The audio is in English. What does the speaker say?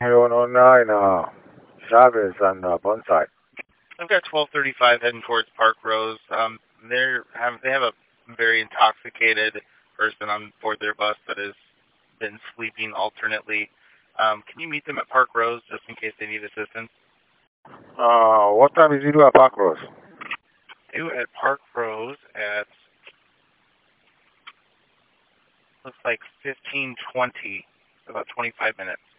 109 Chavez on Burnside. I've got 1235 heading towards Park Rose. They have a very intoxicated person on board their bus that has been sleeping alternately. Can you meet them at Park Rose just in case they need assistance? What time is he due at Park Rose? Due at Park Rose at looks like 15:20, about 25 minutes.